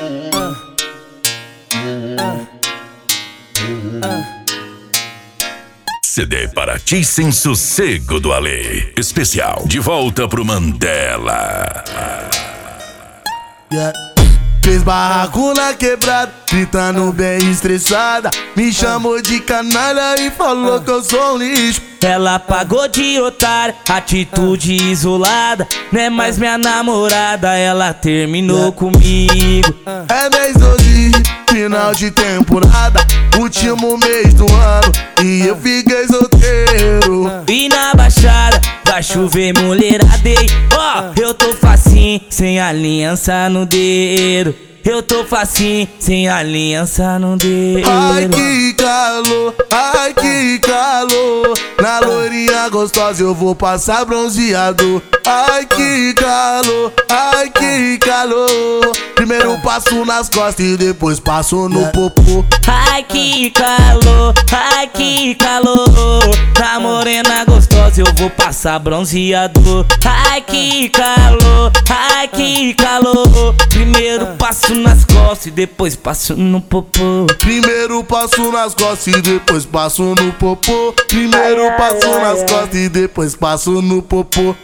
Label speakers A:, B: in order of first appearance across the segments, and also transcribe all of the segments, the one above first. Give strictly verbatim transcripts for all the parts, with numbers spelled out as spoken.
A: C D Paraty Sem Sossego do Ale. Especial De Volta pro Mandela.
B: Yeah. Fez barraco na quebrada, gritando bem estressada. Me chamou de canalha e falou que eu sou um lixo.
C: Ela pagou de otária, atitude isolada. Não é mais minha namorada, ela terminou comigo.
B: É mês doze, final de temporada, último mês do ano, e eu fiquei solteiro.
C: E na baixada vai chover mulheradei. Ó, oh, eu tô facinho, sem aliança no dedo. Eu tô facinho, sem aliança no dedo.
B: Ai que calor, ai que calor. Na loirinha gostosa eu vou passar bronzeado. Ai que calor, ai que calor. Primeiro passo nas costas e depois passo no popô.
C: Ai que calor, ai que calor. Na morena gostosa eu vou passar bronzeado. Ai que calor, ai que calor. Primeiro passo nas costas e depois passo no popô.
B: Primeiro passo nas costas e depois passo no popô. Primeiro passo nas costas e depois passo no popô.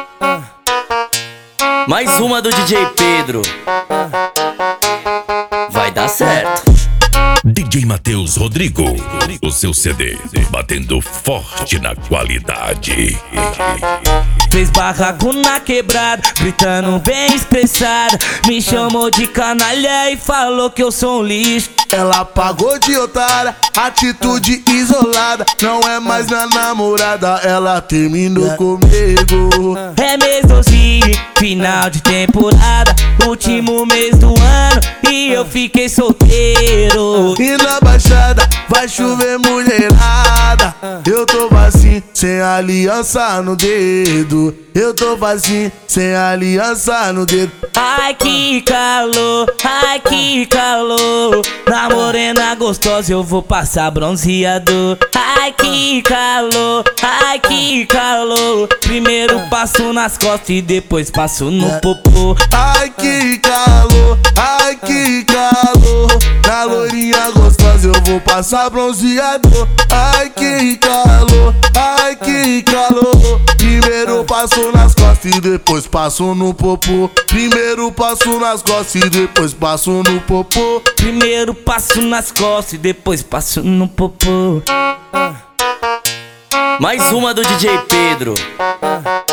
D: Mais uma do D J Pedro. Vai dar certo.
A: D J Matheus Rodrigo, o seu C D batendo forte na qualidade.
C: Fez barraco na quebrada, gritando bem expressada. Me chamou de canalha e falou que eu sou um lixo.
B: Ela pagou de otária, atitude isolada. Não é mais minha namorada, ela terminou comigo.
C: É mês doze, final de temporada, último mês do ano, e eu fiquei solteiro.
B: E na baixada vai chover mulherada. Eu tô vazio, sem aliança no dedo. Eu tô vazio, sem aliança no dedo.
C: Ai que calor, ai que calor. Na morena gostosa eu vou passar bronzeado. Ai que calor, ai que calor. Primeiro passo nas costas e depois passo no popô.
B: Ai que calor, ai que calor. Na loirinha gostosa eu vou passar bronzeado. Ai que calor, ai que calor. Primeiro passo nas costas e depois passo no popô. Primeiro passo nas costas e depois passo no popô.
C: Primeiro passo nas costas e depois passo no popô.
D: Mais uma do D J Pedro.